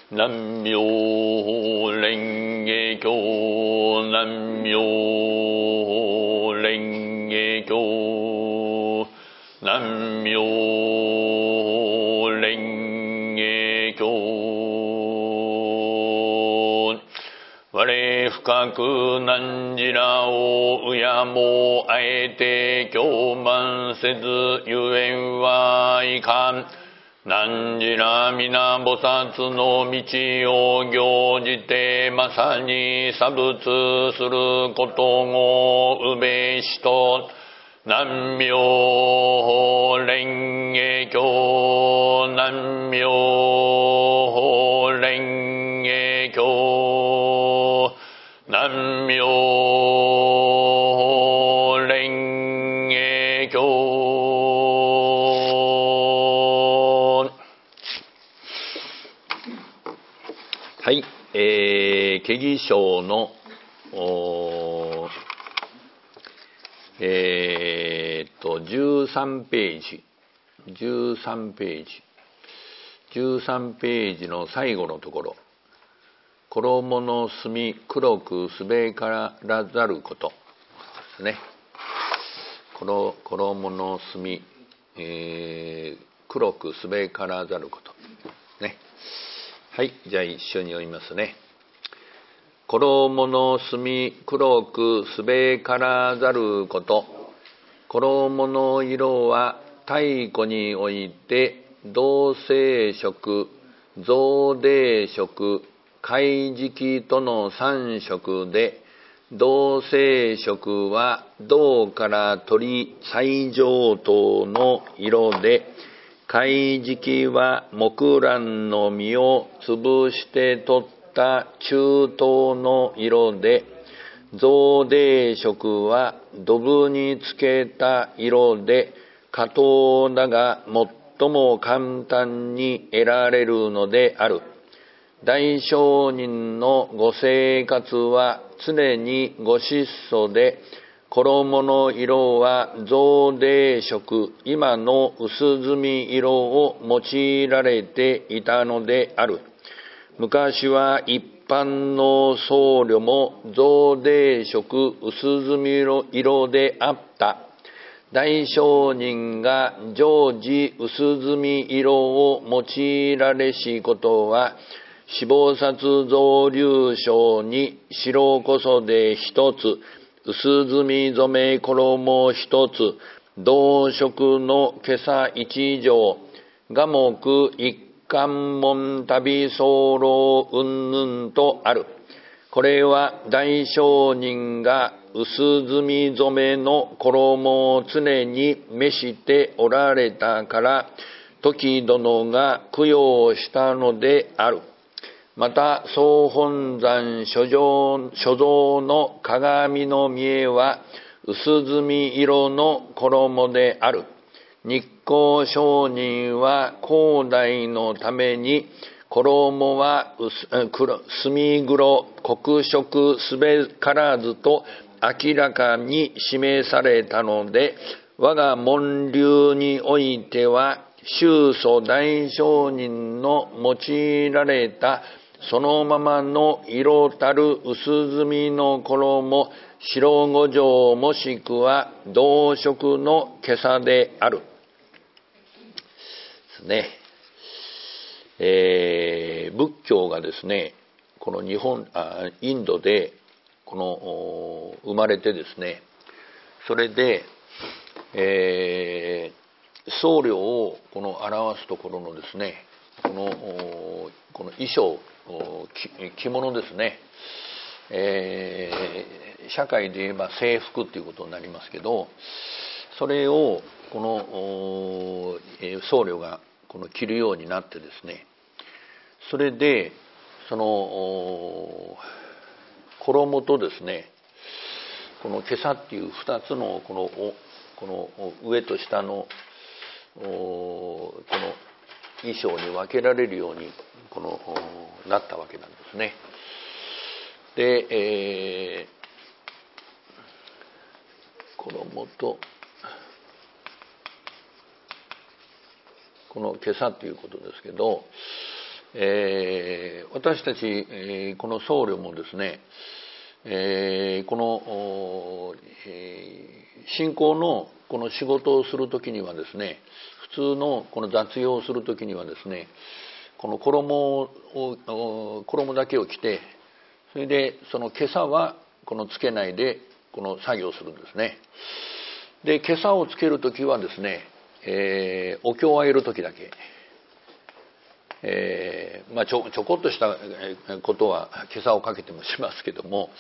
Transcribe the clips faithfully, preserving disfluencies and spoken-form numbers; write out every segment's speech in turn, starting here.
南無蓮華経南無蓮華経南無蓮華経我深く汝らを敬もうあえて供満せずゆえんはいかん。汝ら皆菩薩の道を行じてまさに作仏することをうべしと。南無蓮華経南無蓮華経南無蓮華経。はい、えー、経義書のえー、っとじゅうさんページじゅうさんページじゅうさんページの最後のところ、衣の墨黒くすべからざることですね。衣の墨、えー、黒くすべからざることね。はい、じゃあ一緒に読みますね。衣の墨黒くすべからざること。衣の色は太古において同性色、造泥色、貝色との三色で、同性色は銅から取り最上等の色で、貝色は木蘭の実を潰して取った中等の色で、造泥色は土ブにつけた色で、下等だが最も簡単に得られるのである。大聖人のご生活は常にご質素で、衣の色は造泥色、今の薄墨色を用いられていたのである。昔は一般の僧侶も造泥色、薄墨色であった。大聖人が常時薄墨色を用いられしことは、四菩薩造立書に白こそで一つ、薄墨染め衣一つ、同色の袈裟一条、雅目一関門旅候云々とある。これは大聖人が薄墨染めの衣を常に召しておられたから、時殿が供養したのである。また総本山所蔵の鏡の見えは薄墨色の衣である。日光上人は広大のために衣は墨黒黒色すべからずと明らかに示されたので、我が門流においては宗祖大聖人の用いられたそのままの色たる薄墨の衣、白五条もしくは同色の袈裟である。ですね。えー、仏教がですね、この日本、あインドでこの生まれてですね、それで、えー、僧侶をこの表すところのですね、このこの衣装、着物ですね、えー、社会で言えば制服っていうことになりますけど、それをこの僧侶がこの着るようになってですね、それでその衣とですね、この袈裟っていう二つのこのこの上と下のこの衣装に分けられるようにこのなったわけなんですね。で、えー、衣とこの袈裟ということですけど、 えー、私たち、えー、この僧侶もですね、えー、この、えー、信仰のこの仕事をするときにはですね、普通のこの雑用をするときにはですね、この衣を衣だけを着て、それでその袈裟はこのつけないでこの作業するんですね。で袈裟をつけるときはですね、えー、お経をあげるときだけ、えーまあ、ちょちょこっとしたことは袈裟をかけてもしますけども、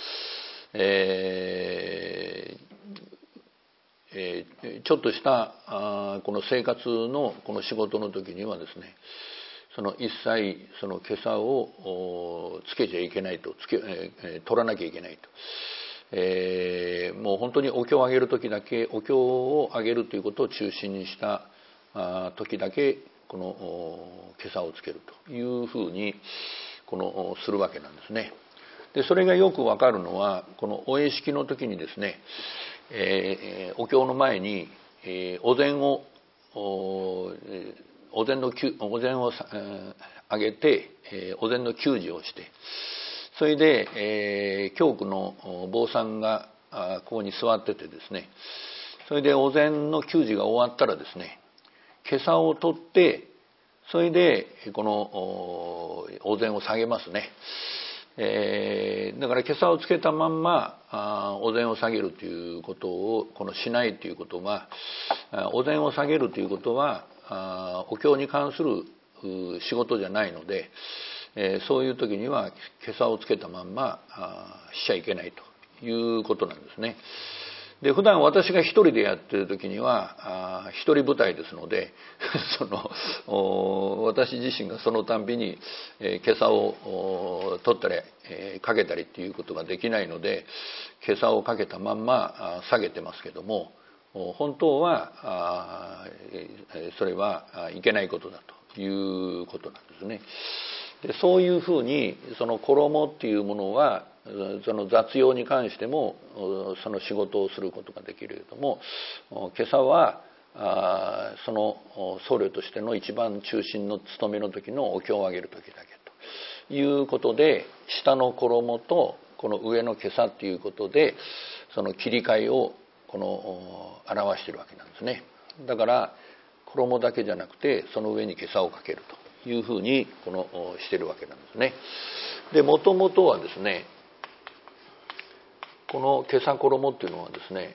えーえー、ちょっとしたあこの生活のこの仕事の時にはですね、その一切その袈裟をつけちゃいけないと、つけ、えー、取らなきゃいけないと、えー、もう本当にお経をあげる時だけ、お経をあげるということを中心にしたあ時だけこの袈裟をつけるというふうにこのするわけなんですね。でそれがよくわかるのは、このお会式の時にですね、えー、お経の前に、えー、お膳をおお膳のお膳をあげて、えー、お膳の給仕をして、それで、えー、教区の坊さんがここに座っててですね、それでお膳の給仕が終わったらですね、袈裟を取って、それでこのお膳を下げますね。えー、だから袈裟をつけたまんまあお膳を下げるということをこのしないということは、お膳を下げるということはあお経に関する仕事じゃないので、えー、そういう時には袈裟をつけたまんまあしちゃいけないということなんですね。で普段私が一人でやってる時にはあ一人舞台ですのでその私自身がそのたんびに、えー、袈裟を取ったり、えー、かけたりっていうことができないので、袈裟をかけたまんま下げてますけども、本当はあそれはいけないことだということなんですね。でそういうふうにその衣っていうものはその雑用に関してもその仕事をすることができるけれども、袈裟はその僧侶としての一番中心の務めの時のお経をあげる時だけということで、下の衣とこの上の袈裟ということでその切り替えをこの表しているわけなんですね。だから衣だけじゃなくてその上に袈裟をかけるというふうにこのしているわけなんですね。でもともとはですね、この袈裟衣っていうのはですね、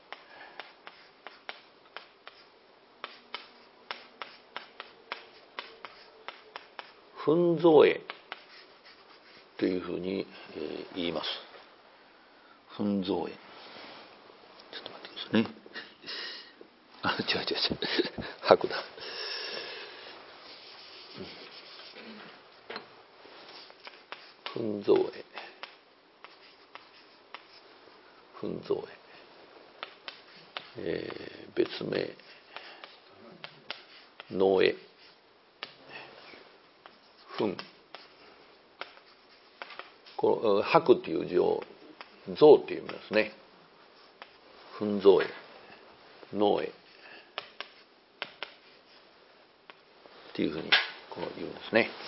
糞造営というふうに言います。糞造営。ちょっと待ってくださいね。あ、違う違う違う。白だ。糞造営。糞造営。えー、別名農営。糞。この白っていう字を造っていう意味ですね。糞造営、農営っていうふうにこの言うんですね。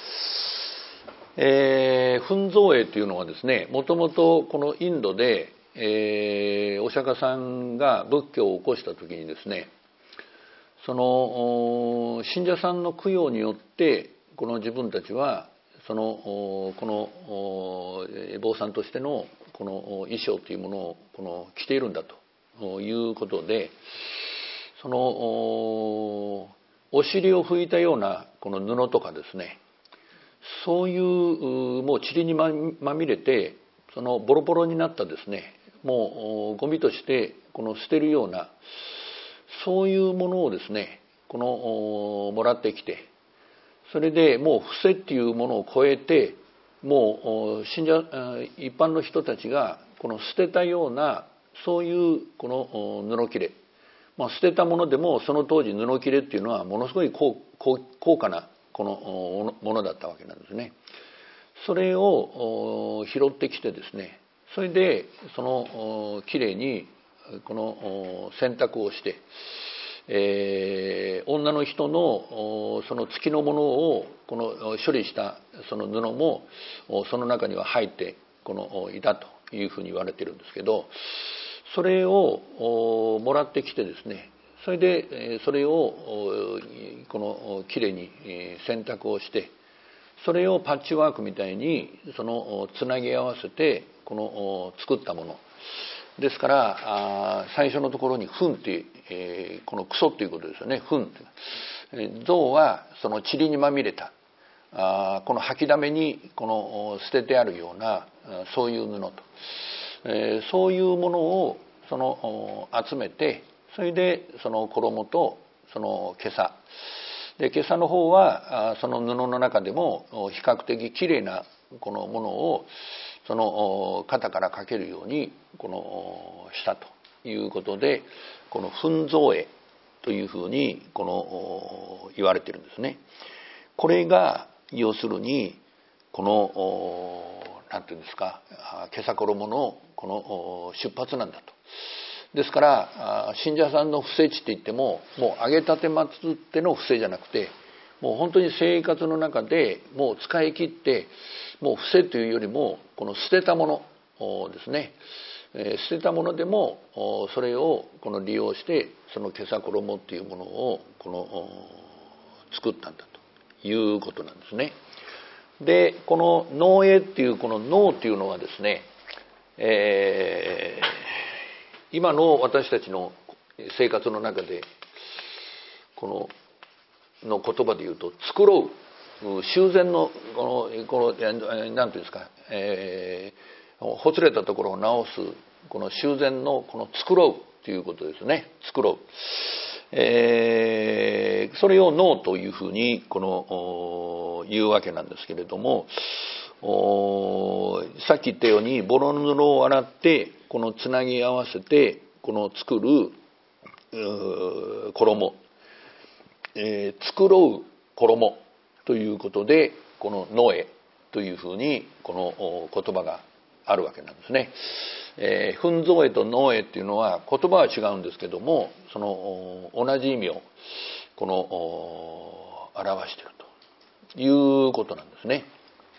えー、糞造営というのはですね、もともとこのインドで、えー、お釈迦さんが仏教を起こした時にですね、その信者さんの供養によってこの自分たちはそのこの坊さんとしてのこの衣装というものをこの着ているんだということで、そのお尻を拭いたようなこの布とかですね、そういうもう塵にまみれてそのボロボロになったですね、もうゴミとしてこの捨てるようなそういうものをですね、このもらってきて、それでもう伏せっていうものを超えて、もう信者一般の人たちがこの捨てたようなそういうこの布切れ、まあ、捨てたものでもその当時布切れっていうのはものすごい高価なこのものだったわけなんですね。それを拾ってきてですね、それでそのきれいにこの洗濯をして、 えー、女の人のその月のものをこの処理したその布もその中には入ってこのいたというふうに言われているんですけど、それをもらってきてですね、それでそれをこのきれいに洗濯をして、それをパッチワークみたいにそのつなぎ合わせてこの作ったものですから、最初のところに糞っていう、えー、このクソっていうことですよね。糞って、象はその塵にまみれたあこの掃きだめにこの捨ててあるようなそういう布と、えー、そういうものをその集めて、それでその衣とその袈裟で、袈裟の方はその布の中でも比較的きれいなこのものをその肩からかけるようにこのしたということで、この糞象絵というふうにこの言われているんですね。これが要するにこのなんていうんですか、袈裟衣のこの出発なんだと。ですから信者さんの布施地って言っても、もう揚げたてまつっての布施じゃなくて、もう本当に生活の中でもう使い切って、もう布施というよりもこの捨てたものですね、えー、捨てたものでもそれをこの利用してその袈裟衣っていうものをこの作ったんだということなんですね。でこの農絵っていうこの農っていうのはですね、えー今の私たちの生活の中でこのの言葉で言うと、繕う、修繕のこのこのなんていうんですか、えー、ほつれたところを直すこの修繕のこの繕うということですね。繕う、えー、それを農というふうにこの言うわけなんですけれども、さっき言ったようにボロ布を洗ってこのつなぎ合わせてこの作る衣、えー、繕う衣ということで、このノエというふうにこの言葉があるわけなんですね。えー、糞象絵とノエっていうのは言葉は違うんですけども、その同じ意味をこの表しているということなんですね。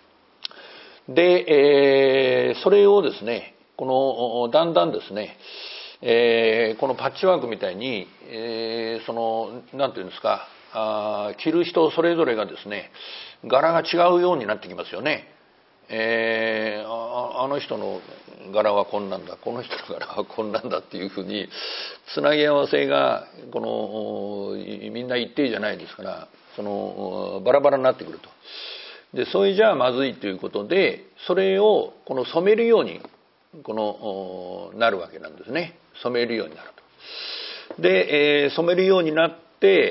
で、えー、それをですね、このだんだんですね、えー、このパッチワークみたいに、えー、そのなんていうんですか、あ着る人それぞれがですね柄が違うようになってきますよね。えー、あ, あの人の柄はこんなんだ、この人の柄はこんなんだっていうふうにつなぎ合わせがこのみんな一定じゃないですから、そのバラバラになってくると。でそれじゃあまずいということで、それをこの染めるようにこのなるわけなんですね。染めるようになると。で、えー、染めるようになって、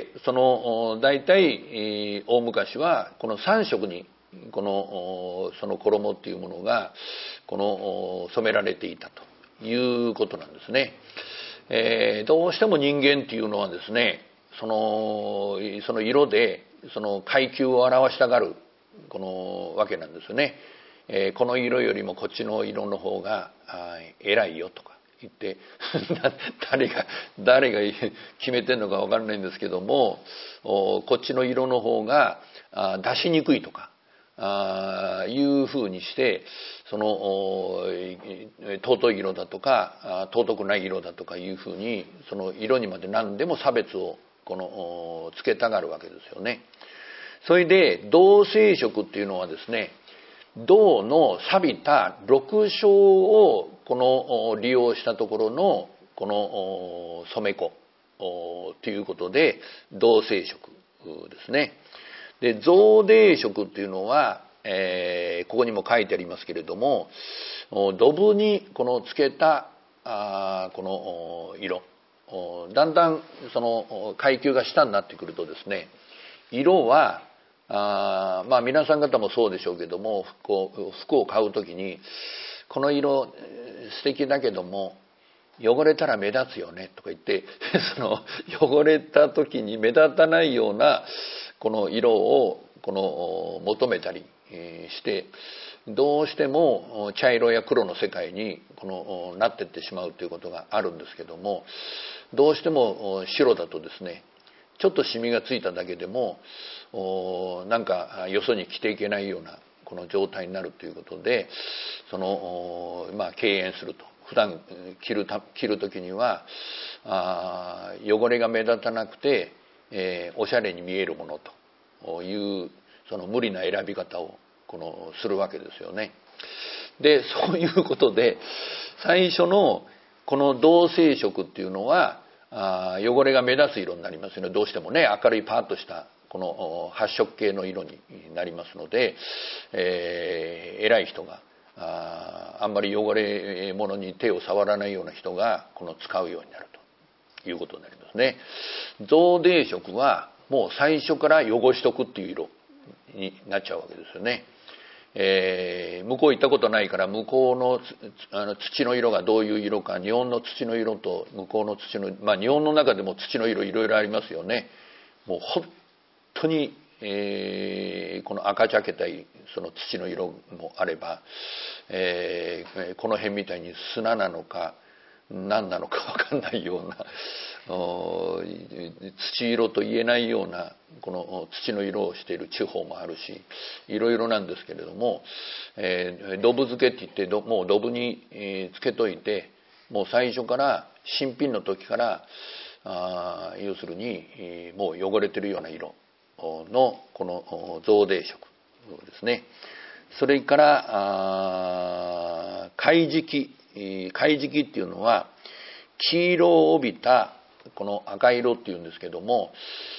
その大体、えー、大昔はこのさん色にこのその衣っていうものがこの染められていたということなんですね。えー、どうしても人間っていうのはですね、そのその色でその階級を表したがるこのわけなんですよね。えー、この色よりもこっちの色の方が偉いよとか言って誰が誰が決めてるのか分からないんですけども、こっちの色の方が出しにくいとかあいうふうにして、その尊い色だとか尊くない色だとかいうふうに、その色にまで何でも差別をこのつけたがるわけですよね。それで銅青色っていうのはですね、銅の錆びた緑青をこの利用したところのこの染め粉ということで銅青色ですね。で象泥色っていうのは、えー、ここにも書いてありますけれども、土ブにこのつけたあこの色、だんだんその階級が下になってくるとですね、色はあまあ皆さん方もそうでしょうけども、服を服を買うときにこの色素敵だけども汚れたら目立つよねとか言ってその汚れた時に目立たないようなこの色をこの求めたりしてどうしても茶色や黒の世界にこのなっていってしまうということがあるんですけども、どうしても白だとですね、ちょっとシミがついただけでもなんかよそに着ていけないようなこの状態になるということで、そのまあ敬遠すると。普段着るた着る時にはあ汚れが目立たなくて、えー、おしゃれに見えるものというその無理な選び方をこのするわけですよね。でそういうことで最初のこの同性色っていうのはあ汚れが目立つ色になりますよね。どうしてもね、明るいパーッとしたこの発色系の色になりますので、えー、偉い人がああんまり汚れ物に手を触らないような人がこの使うようになるということになりますね。造泥色はもう最初から汚しとくっていう色になっちゃうわけですよね。えー、向こう行ったことないから向こうの、あの土の色がどういう色か、日本の土の色と向こうの土の、まあ日本の中でも土の色いろいろありますよね。もう本当に、えー、この赤茶けたいその土の色もあれば、えー、この辺みたいに砂なのか何なのか分かんないような土色と言えないようなこの土の色をしている地方もあるし、いろいろなんですけれども、えー、ドブ漬けって言ってどもうドブに、えー、つけといて、もう最初から新品の時からあ要するに、えー、もう汚れてるような色のこの造泥色ですね。それから貝敷貝敷っていうのは黄色を帯びたこの赤色っていうんですけども、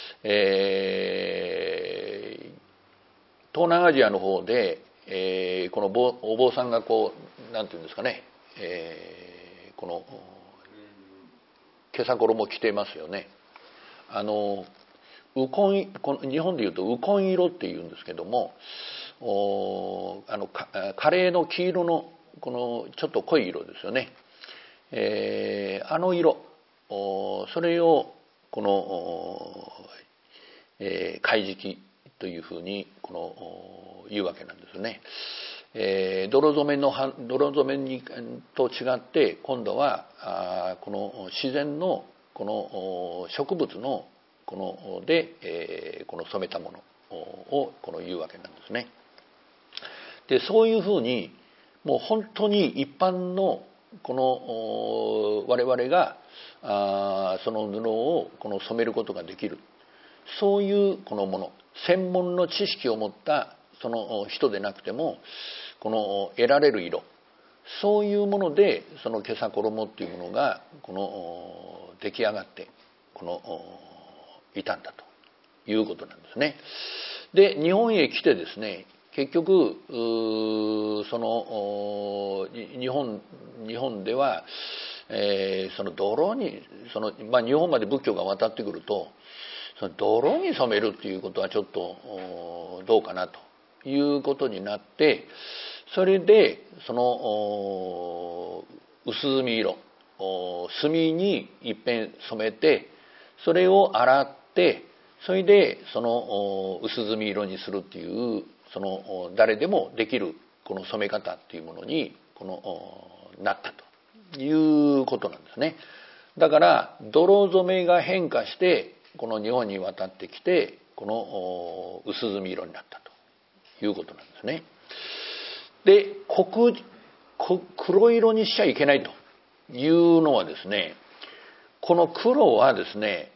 えー、東南アジアの方で、えー、このお坊さんがこうなんていうんですかね、えー、この袈裟衣を着てますよね。あのウコン、日本でいうとウコン色っていうんですけども、あのカレーの黄色のこのちょっと濃い色ですよね。えー、あの色、それをこの、えー、貝敷というふうにこの言うわけなんですね。えー、泥染めの泥染めにと違って今度はあこの自然のこの植物のこので、えー、この染めたものをこの言うわけなんですね。でそういうふうにもう本当に一般のこの我々があその布をこの染めることができる、そういうこのもの、専門の知識を持ったその人でなくてもこの得られる色、そういうものでその袈裟衣っていうものがこの出来上がってこのいたんだということなんですね。で日本へ来てですね、結局その日本日本では、えー、その泥にその、まあ、日本まで仏教が渡ってくるとその泥に染めるっていうことはちょっとどうかなということになって、それでその薄墨色墨にいっぺん染めてそれを洗ってそれでその薄墨色にするっていうその誰でもできるこの染め方っていうものにこのなったということなんですね。だから泥染めが変化してこの日本に渡ってきてこの薄墨色になったということなんですね。で黒黒色にしちゃいけないというのはですね、この黒はですね、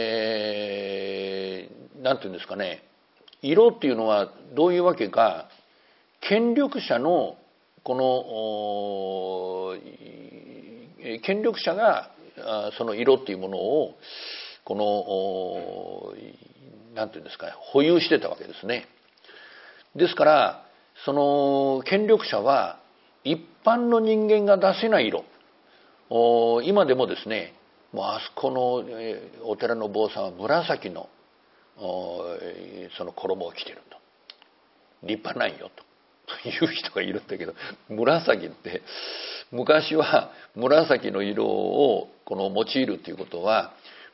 えー、なんていうんですかね、色っていうのはどういうわけか、権力者のこの権力者がその色っていうものをこのなんていうんですか、保有してたわけですね。ですからその権力者は一般の人間が出せない色、今でもですね、もうあそこのお寺の坊さんは紫のその衣を着てると、立派ないよという人がいるんだけど、紫って昔は紫の色をこの用いるということは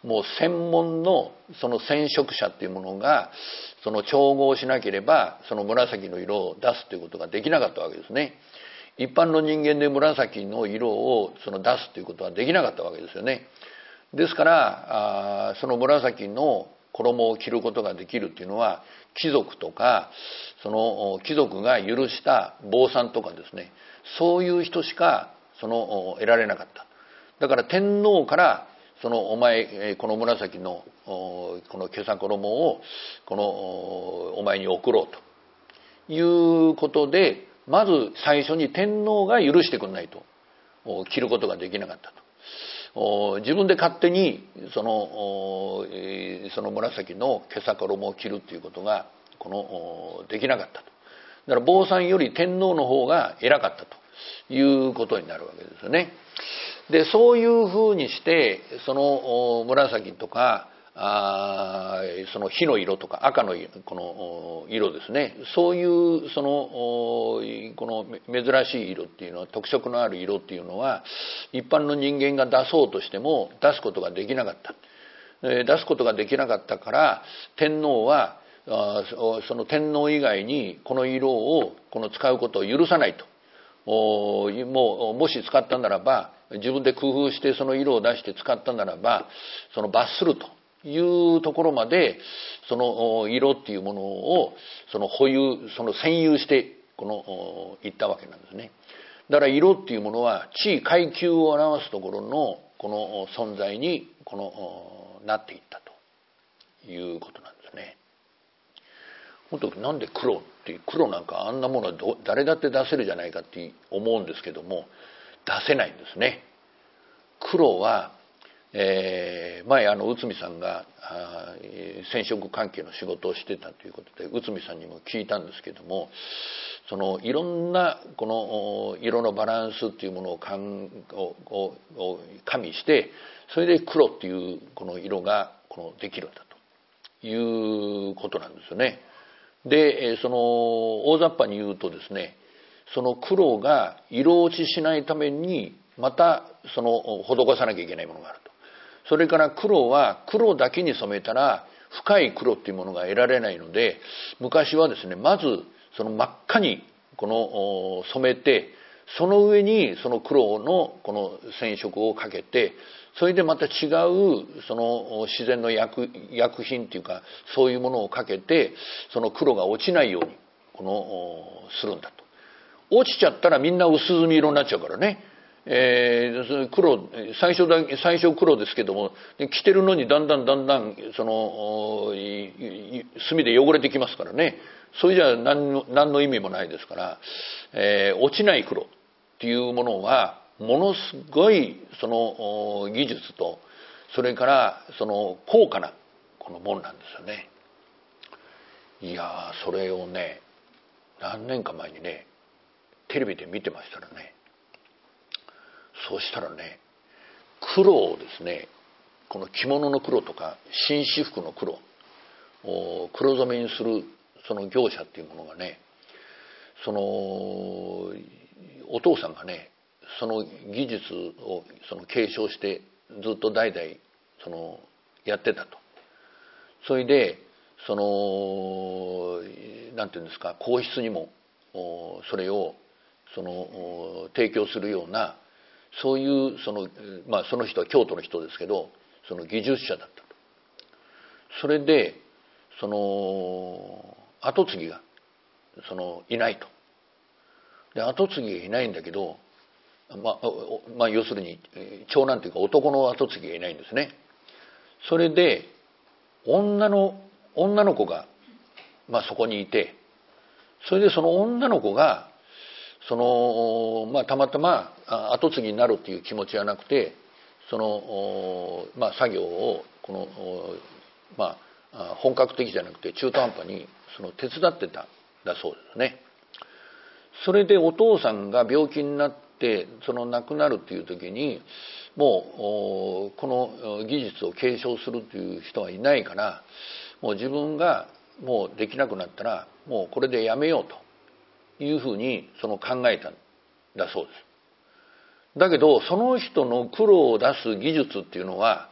もう専門のその染色者っていうものがその調合しなければその紫の色を出すということができなかったわけですね。一般の人間で紫の色をその出すということはできなかったわけですよね。ですからその紫の衣を着ることができるっていうのは貴族とかその貴族が許した坊さんとかですね、そういう人しかその得られなかった。だから天皇からそのお前この紫のこの袈裟衣をこのお前に送ろうということで、まず最初に天皇が許してくれないと着ることができなかったと。自分で勝手にそのその紫の袈裟衣を着るということがこのできなかったと。だから坊さんより天皇の方が偉かったということになるわけですよね。でそういうふうにしてその紫とかあその火の色とか赤のこの色ですね、そういうそのこの珍しい色っていうのは、特色のある色っていうのは一般の人間が出そうとしても出すことができなかった。出すことができなかったから天皇はその天皇以外にこの色をこの使うことを許さないと。もうもし使ったならば自分で工夫してその色を出して使ったならばその罰するというところまでその色っていうものをその保有その占有してこの言ったわけなんですね。だから色っていうものは地位階級を表すところのこの存在にこのなっていったということなんですね。本当なんで黒っていう黒なんかあんなものはど誰だって出せるじゃないかって思うんですけども、出せないんですね。黒は、えー、前あの内海さんが染色関係の仕事をしてたということで内海さんにも聞いたんですけども、そのいろんなこの色のバランスっていうものをかんをを加味して、それで黒っていうこの色がこのできるんだということなんですよね。でその大雑把に言うとですね、その黒が色落ちしないためにまたその施さなきゃいけないものがあると。それから黒は黒だけに染めたら深い黒っていうものが得られないので、昔はですねまずその真っ赤にこの染めて、その上にその黒のこの染色をかけて、それでまた違うその自然の薬薬品っていうかそういうものをかけてその黒が落ちないようにこのするんだと。落ちちゃったらみんな薄墨色になっちゃうからね、えー、黒最初だ最初黒ですけども着てるのにだんだんだんだんその墨で汚れてきますからね、それじゃ何の何の意味もないですから、えー、落ちない黒っていうものはものすごいその技術とそれからその高価なこのものなんですよね。いやそれをね何年か前にねテレビで見てましたらね、そうしたらね黒をですねこの着物の黒とか紳士服の黒を黒染めにするその業者っていうものがね、そのお父さんがねその技術をその継承してずっと代々そのやってたと。それでそのなんていうんですか、皇室にもそれをその提供するようなそういうそのまあその人は京都の人ですけどその技術者だったと。それでその跡継ぎがそのいないと。で跡継ぎがいないんだけど、まあ、まあ要するに長男というか男の跡継ぎがいないんですね。それで女の女の子が、まあ、そこにいて、それでその女の子がその、まあ、たまたま跡継ぎになるっていう気持ちはなくて、その、まあ、作業をこの、まあ、本格的じゃなくて中途半端にその手伝ってたんだそうですね。それでお父さんが病気になってその亡くなるっていう時にもうこの技術を継承するという人はいないから、もう自分がもうできなくなったらもうこれでやめようというふうにその考えたんだそうです。だけどその人の苦労を出す技術っていうのは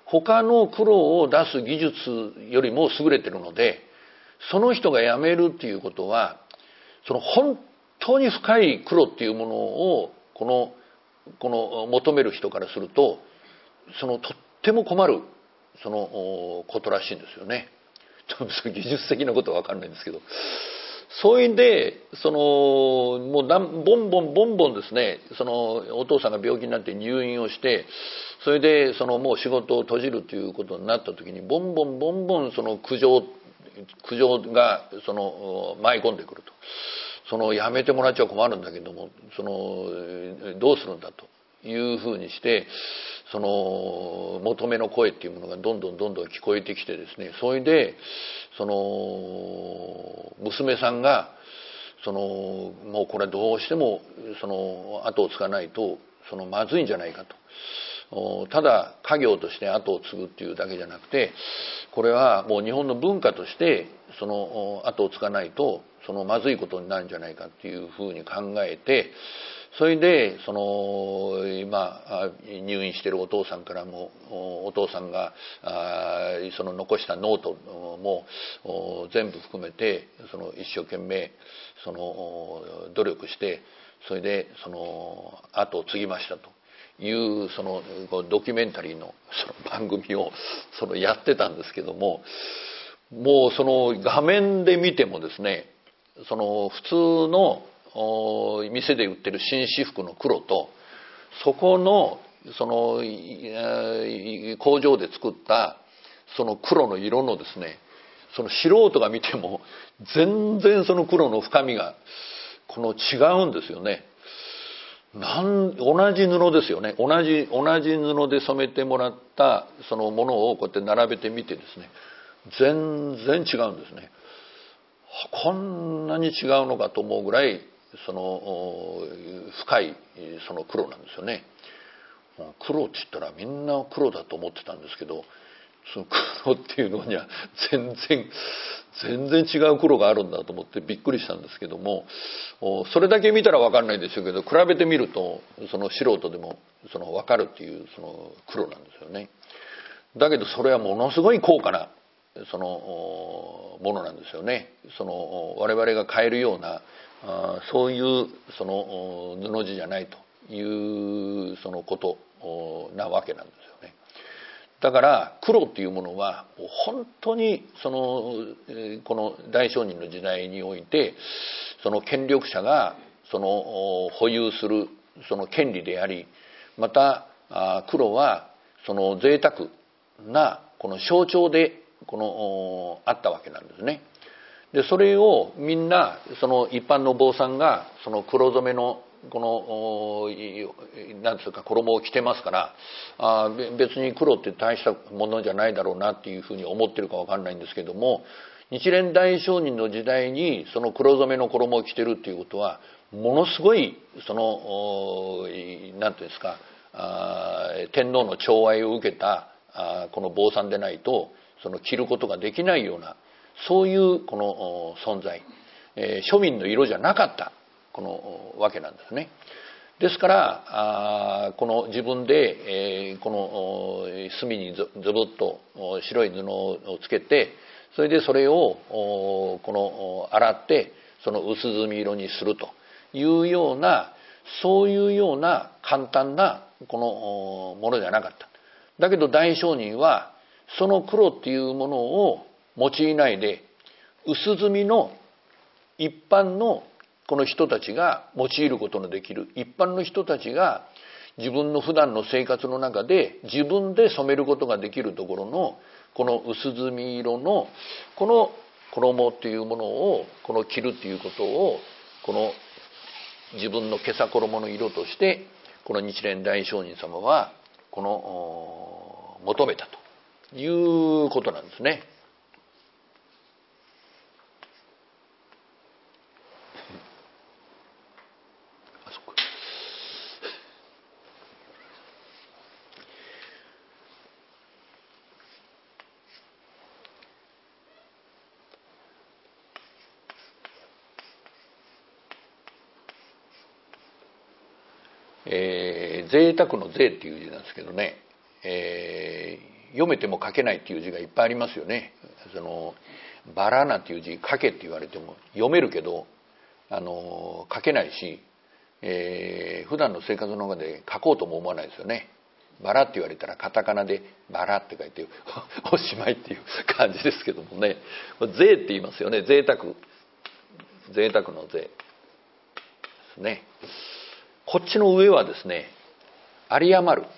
他の黒を出す技術よりも優れてるので、その人が辞めるっていうことは、その本当に深い黒っていうものをこのこの求める人からすると、そのとっても困るそのことらしいんですよね。技術的なことは分かんないんですけど、そういうんで、そのもうボンボンボンボンですね、そのお父さんが病気になって入院をして、それでそのもう仕事を閉じるということになった時に、ボンボンボンボンその苦情苦情がその舞い込んでくると。そのやめてもらっちゃ困るんだけども、そのどうするんだというふうにして、その求めの声っていうものがどんどんどんどん聞こえてきてですね、それでその娘さんがそのもうこれどうしてもその後を継がないとそのまずいんじゃないかと、ただ家業として後を継ぐっていうだけじゃなくて、これはもう日本の文化としてその後を継がないとそのまずいことになるんじゃないかっていうふうに考えて、それでその今入院しているお父さんからも、お父さんがその残したノートも全部含めてその一生懸命その努力して、それでその後を継ぎましたというそのドキュメンタリーのその番組をそのやってたんですけども、もうその画面で見てもですね、その普通の店で売ってる紳士服の黒と、そこのその工場で作ったその黒の色のですね、その素人が見ても全然その黒の深みがこの違うんですよね。なん同じ布ですよね。同じ同じ布で染めてもらったそのものをこうやって並べてみてですね、全然違うんですね。こんなに違うのかと思うぐらいその深いその黒なんですよね。黒って言ったらみんな黒だと思ってたんですけど、その黒っていうのには全然全然違う黒があるんだと思ってびっくりしたんですけども、それだけ見たら分かんないでしょうけど、比べてみるとその素人でもその分かるっていうその黒なんですよね。だけどそれはものすごい高価なそのものなんですよね。その我々が買えるようなそういうその布地じゃないというそのことなわけなんですよね。だから黒っていうものは本当にそのこの大商人の時代において、その権力者がその保有するその権利であり、また黒はその贅沢なこの象徴でこのあったわけなんですね。でそれをみんなその一般の坊さんがその黒染めのこの何ていうか衣を着てますから、あ別に黒って大したものじゃないだろうなっていうふうに思ってるか分かんないんですけども、日蓮大聖人の時代にその黒染めの衣を着てるっていうことは、ものすごいその何ていうんですか、天皇の寵愛を受けたこの坊さんでないとその着ることができないような、そういうこの存在、えー、庶民の色じゃなかったこのわけなんですね。ですからあこの自分で、えー、この隅にズズボッと白い布をつけて、それでそれをこの洗ってその薄墨色にするというような、そういうような簡単なこのものじゃなかった。だけど大聖人はその黒っていうものを用いないで、薄墨の一般のこの人たちが用いることのできる、一般の人たちが自分の普段の生活の中で自分で染めることができるところのこの薄墨色のこの衣っていうものをこの着るっていうことを、この自分の袈裟衣の色としてこの日蓮大聖人様はこの求めたということなんですね。えー、贅沢の贅っていう字なんですけどね、え読めても書けないっていう字がいっぱいありますよね。そのバラなんていう字書けって言われても読めるけどあの書けないし、えー、普段の生活の中で書こうとも思わないですよね。バラって言われたらカタカナでバラって書いておしまいっていう感じですけどもね。税って言いますよね。贅沢贅沢の税ですね。こっちの上はですね、有り余る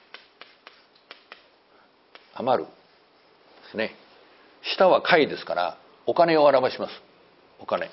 余るですね。下は貝ですからお金を表します。お金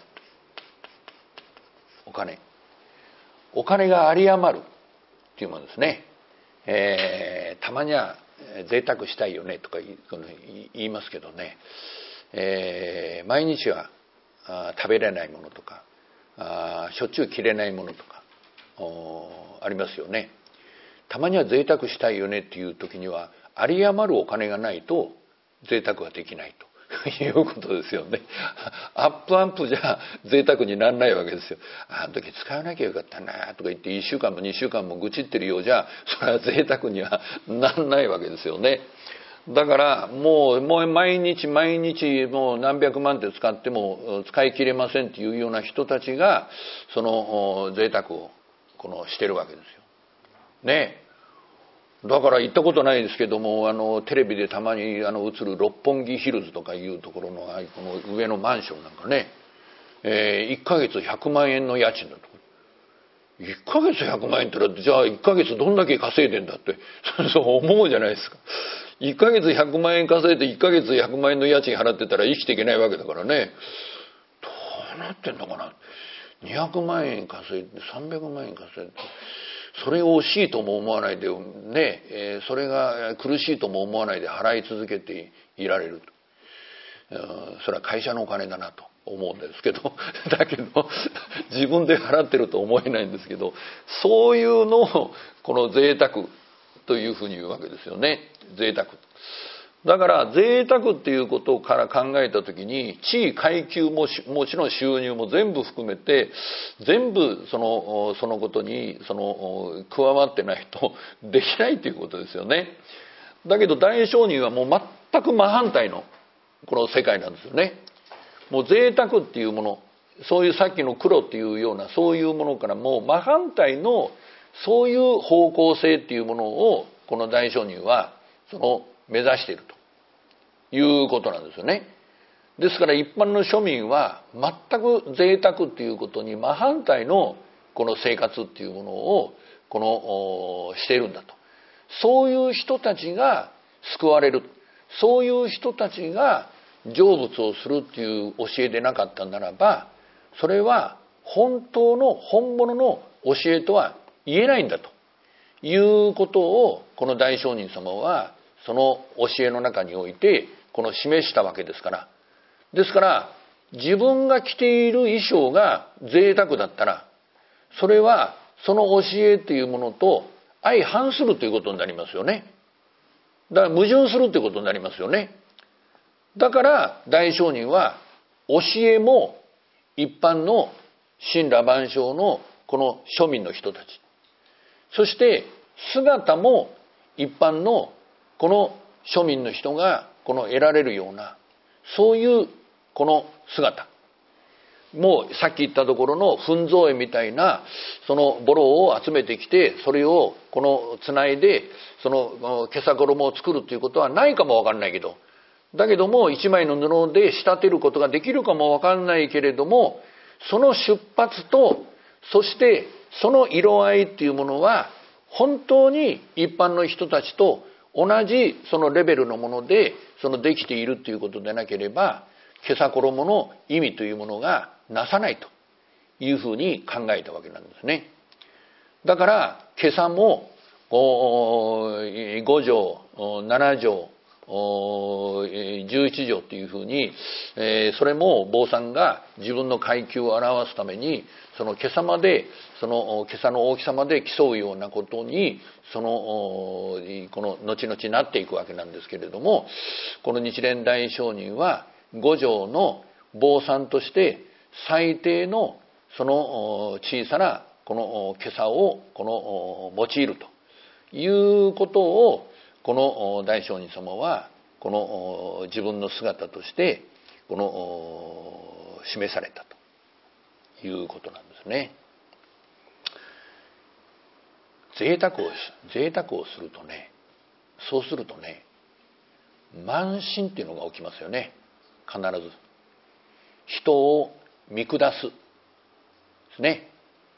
お金お金が有り余るっていうものですね。えー、たまには贅沢したいよねとか言いますけどね、えー、毎日は食べれないものとかあしょっちゅう着れないものとかありますよね。たまには贅沢したいよねっていう時には有り余るお金がないと贅沢ができないということですよね。アップアップじゃ贅沢にならないわけですよ。あの時使わなきゃよかったなとか言っていっしゅうかんもにしゅうかんも愚痴ってるようじゃそれは贅沢にはならないわけですよね。だからもうもう毎日毎日もう何百万って使っても使い切れませんっていうような人たちがその贅沢をこのしてるわけですよね。だから行ったことないですけども、あのテレビでたまにあの映る六本木ヒルズとかいうところのこの上のマンションなんかね、えー、いっかげつひゃくまんえんの家賃だと。いっかげつひゃくまんえんってのはじゃあいっかげつどんだけ稼いでんだってそう思うじゃないですか。いっかげつひゃくまんえん稼いでいっかげつひゃくまんえんの家賃払ってたら生きていけないわけだからね。どうなってんのかな。にひゃくまんえん稼いでさんびゃくまんえん稼いでそれを惜しいとも思わないでね、えー、それが苦しいとも思わないで払い続けていられると、それは会社のお金だなと思うんですけどだけど自分で払ってると思えないんですけど、そういうのをこの贅沢というふうに言うわけですよね。贅沢だから贅沢っていうことから考えた時に地位階級ももちろん収入も全部含めて全部そのそのことにその加わってないとできないということですよね。だけど大商人はもう全く真反対のこの世界なんですよね。もう贅沢っていうもの、そういうさっきの黒っていうようなそういうものからもう真反対のそういう方向性っていうものをこの大商人はその目指しているということなんですよね。ですから一般の庶民は全く贅沢っていうことに真反対のこの生活っていうものをこのしているんだと。そういう人たちが救われる、そういう人たちが成仏をするっていう教えでなかったならば、それは本当の本物の教えとは言えないんだということをこの大商人様はその教えの中においてこの示したわけですから。ですから自分が着ている衣装が贅沢だったらそれはその教えというものと相反するということになりますよね。だから矛盾するということになりますよね。だから大商人は教えも一般の神羅万象のこの庶民の人たち、そして姿も一般のこの庶民の人がこの得られるようなそういうこの姿、もうさっき言ったところの糞象絵みたいなそのボロを集めてきてそれをこのつないでその袈裟衣を作るということはないかもわかんないけど、だけども一枚の布で仕立てることができるかもわかんないけれども、その出発とそしてその色合いっていうものは本当に一般の人たちと同じそのレベルのものでそのできているということでなければ袈裟衣の意味というものがなさないというふうに考えたわけなんですね。だから袈裟もご条なな条じゅういち条というふうに、えー、それも坊さんが自分の階級を表すためにその袈裟までその袈裟の大きさまで競うようなことにそのこの後々なっていくわけなんですけれども、この日蓮大上人は五条の坊さんとして最低のその小さなこの袈裟をこの用いるということをこの大聖人様はこの自分の姿としてこの示されたということなんですね。贅沢を贅沢をするとね、そうするとね、慢心っていうのが起きますよね。必ず人を見下すですね。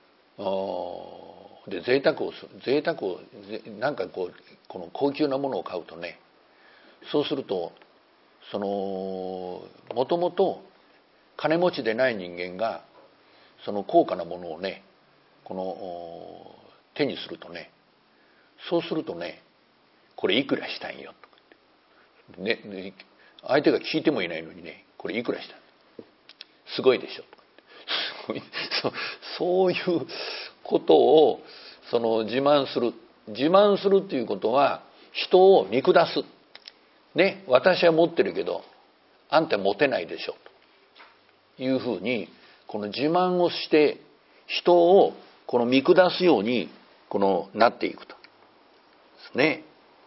で贅沢をする贅沢をなんかこうこの高級なものを買うとね、そうするとそのもともと金持ちでない人間がその高価なものをねこの手にするとね、そうするとね、これいくらしたんよとかね、ね、相手が聞いてもいないのにね、これいくらしたんすごいでしょとかそうそういうことをその自慢する自慢するっていうことは人を見下すね、私は持ってるけどあんた持てないでしょというふうにこの自慢をして人をこの見下すようにこのなっていくとですね。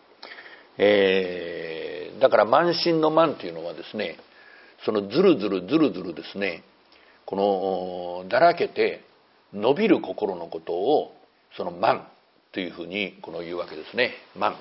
えー、だから慢心の慢というのはですね、そのずるずるずるずるですね、このだらけて伸びる心のことをその慢というふうにこの言うわけですね。慢。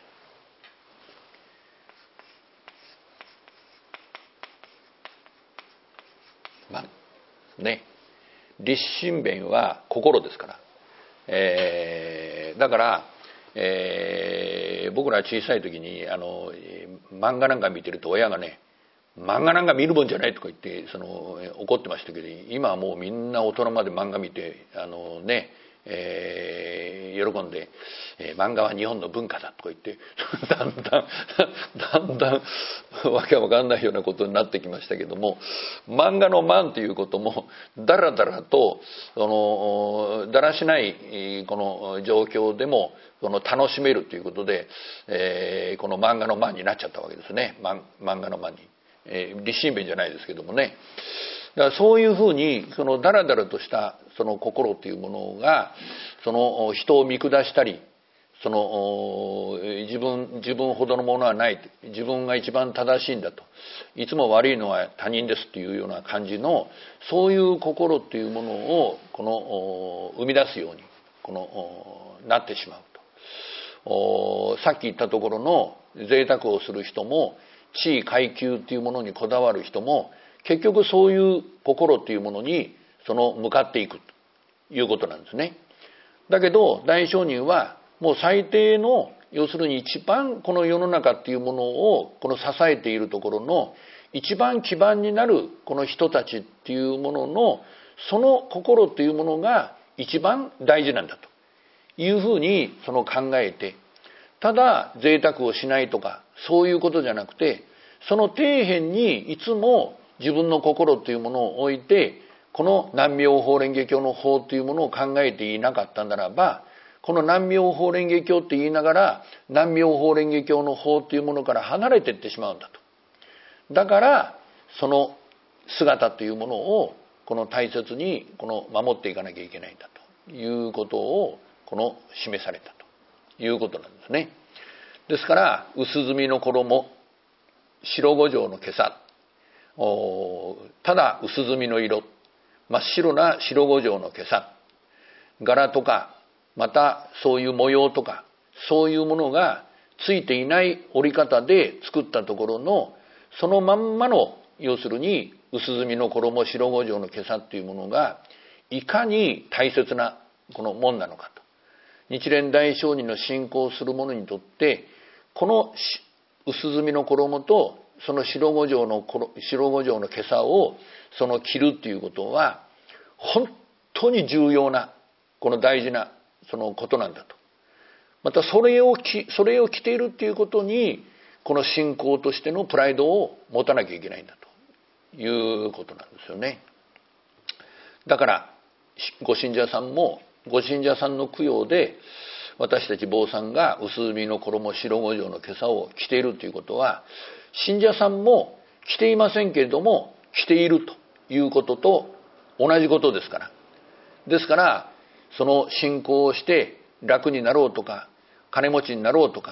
慢ね。立身弁は心ですから。えー、だから、えー、僕ら小さい時にあの漫画なんか見てると親がね、漫画なんか見るもんじゃないとか言ってその怒ってましたけど、今はもうみんな大人まで漫画見てあのね、えー、喜んで、えー、漫画は日本の文化だとか言ってだんだんだんだんわけわかんないようなことになってきましたけども、漫画の漫ということもだらだらとそのだらしないこの状況でもその楽しめるということで、えー、この漫画の漫になっちゃったわけですね。漫画の漫に、えー、立身弁じゃないですけどもね。だからそういうふうにそのダラダラとしたその心というものがその人を見下したり、その自分自分ほどのものはない、自分が一番正しいんだと、いつも悪いのは他人ですというような感じのそういう心というものをこの生み出すようにこのなってしまうと。さっき言ったところの贅沢をする人も地位階級というものにこだわる人も結局そういう心というものにその向かっていくということなんですね。だけど大聖人はもう最低の要するに一番この世の中っていうものをこの支えているところの一番基盤になるこの人たちっていうもののその心というものが一番大事なんだというふうにその考えて、ただ贅沢をしないとかそういうことじゃなくて、その底辺にいつも自分の心というものを置いてこの南妙法蓮華経の法というものを考えていなかったならば、この南妙法蓮華経って言いながら南妙法蓮華経の法というものから離れていってしまうんだと。だからその姿というものをこの大切にこの守っていかなきゃいけないんだということをこの示されたということなんですね。ですから薄墨の衣、白五条の袈裟、ただ薄墨の色、真っ白な白五条の袈裟、柄とかまたそういう模様とかそういうものがついていない織り方で作ったところのそのまんまの要するに薄墨の衣、白五条の袈裟というものがいかに大切なこの門なのかと。日蓮大聖人の信仰する者にとってこの薄墨の衣とその白五条の白五条の袈裟をその着るということは本当に重要なこの大事なそのことなんだと。またそれを着それを着ているということにこの信仰としてのプライドを持たなきゃいけないんだということなんですよね。だからご信者さんもご信者さんの供養で私たち坊さんが薄墨の衣、白五条の袈裟を着ているということは、信者さんも着ていませんけれども着ているということと同じことですから。ですからその信仰をして楽になろうとか金持ちになろうとか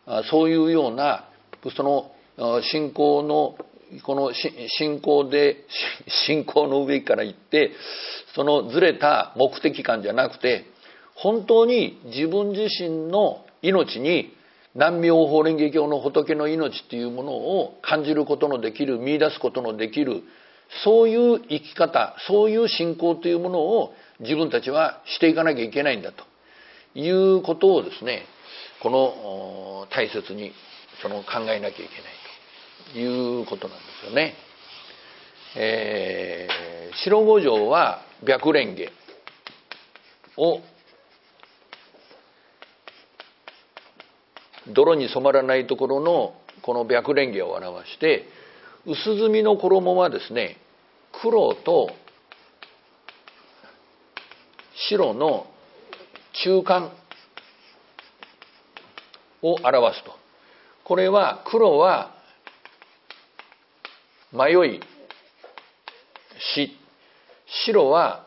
そういうようなその信仰のこの信仰で信仰の上から言ってそのずれた目的感じゃなくて、本当に自分自身の命に南無妙法蓮華経の仏の命というものを感じることのできる、見出すことのできる、そういう生き方、そういう信仰というものを自分たちはしていかなきゃいけないんだということをですね、この大切にその考えなきゃいけないということなんですよね。えー、白五条は白蓮華を泥に染まらないところのこの白蓮華を表して、薄墨の衣はですね、黒と白の中間を表すと。これは黒は迷い死、白は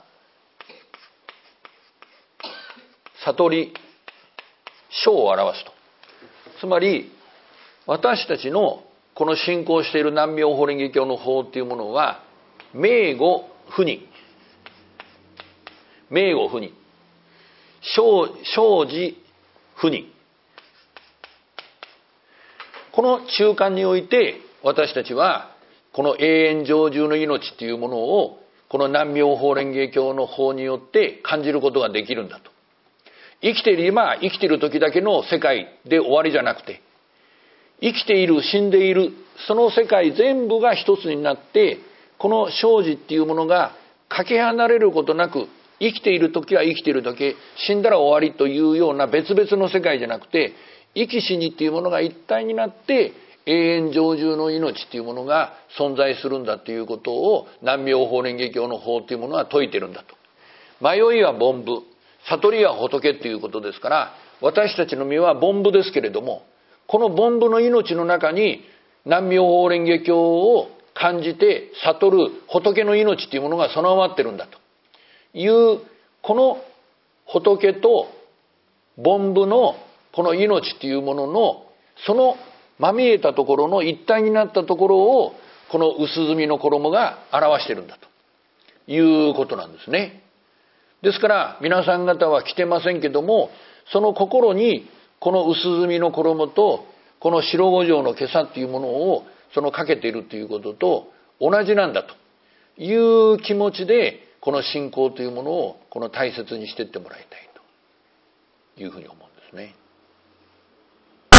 悟り生を表すと。つまり私たちのこの信仰している南無妙法蓮華経の法っていうものは明悟不二、明悟不二、生死不二、この中間において私たちはこの永遠成就の命っていうものをこの南無妙法蓮華経の法によって感じることができるんだと。生きている今、生きている時だけの世界で終わりじゃなくて、生きている、死んでいる、その世界全部が一つになって、この生死っていうものがかけ離れることなく、生きている時は生きている時、死んだら終わりというような別々の世界じゃなくて、生き死にっていうものが一体になって永遠成就の命っていうものが存在するんだということを南無妙法蓮華経の法というものは説いてるんだと。迷いは凡夫、悟りは仏っていうことですから、私たちの身は凡夫ですけれども、この凡夫の命の中に南無妙法蓮華経を感じて悟る仏の命っていうものが備わってるんだという、この仏と凡夫のこの命っていうもののそのまみえたところの一体になったところをこの薄墨の衣が表してるんだということなんですね。ですから皆さん方は着てませんけども、その心にこの薄墨の衣とこの白五条の袈裟っていうものをそのかけているということと同じなんだという気持ちで、この信仰というものをこの大切にしていってもらいたいというふうに思うんですね。